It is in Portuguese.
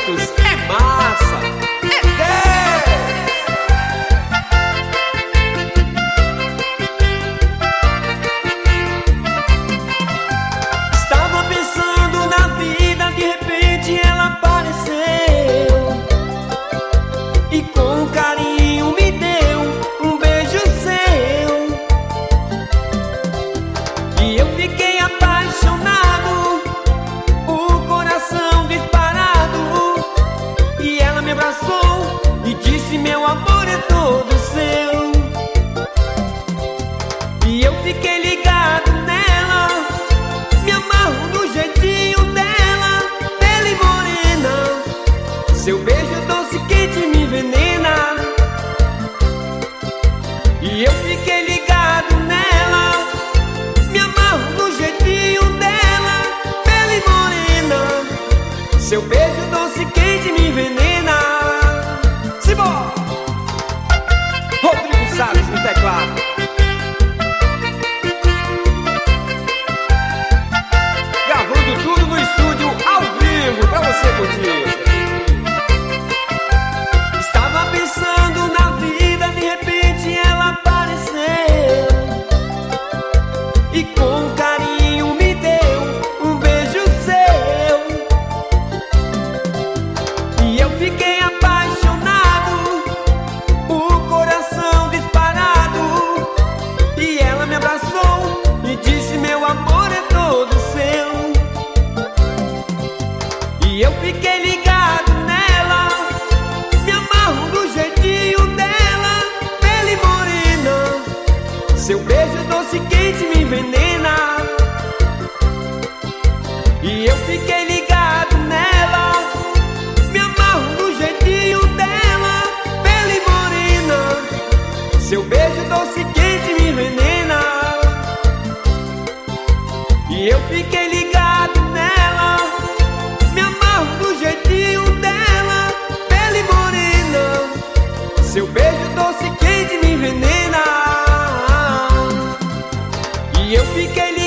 juntos é massa, é 10. Estava pensando na vida, de repente ela apareceu e com carinho me deu um beijo seu. E eu fiquei apaixonado, o coração disparado. E ela me abraçou e disse: meu amor é todo seu. E eu fiquei ligado nela, me amarro no jeitinho dela, bela e morena. Seu beijo doce quente me envenena. E eu fiquei ligado nela, me amarro no jeitinho dela, bela e morena. Seu beijo doce quente me envenena. Simbora! Rodrigo Salles no teclado. Gravando tudo no estúdio ao vivo pra você curtir. Estava pensando na vida, de repente ela apareceu e com carinho me deu um beijo seu. E eu fiquei apaixonado, o coração disparado. E ela me abraçou e disse: meu amor é todo seu. E eu fiquei ligado nela, me amarro do jeitinho dela, bela e morena. Seu beijo doce quente me envenena. E eu fiquei ligado nela, me amarro do jeitinho dela, bela e morena. Seu beijo doce quente me envenena. E eu fiquei ligado nela, me amarro do jeitinho dela, bela e morena. Seu beijo doce quente me envenena. E eu fiquei ligado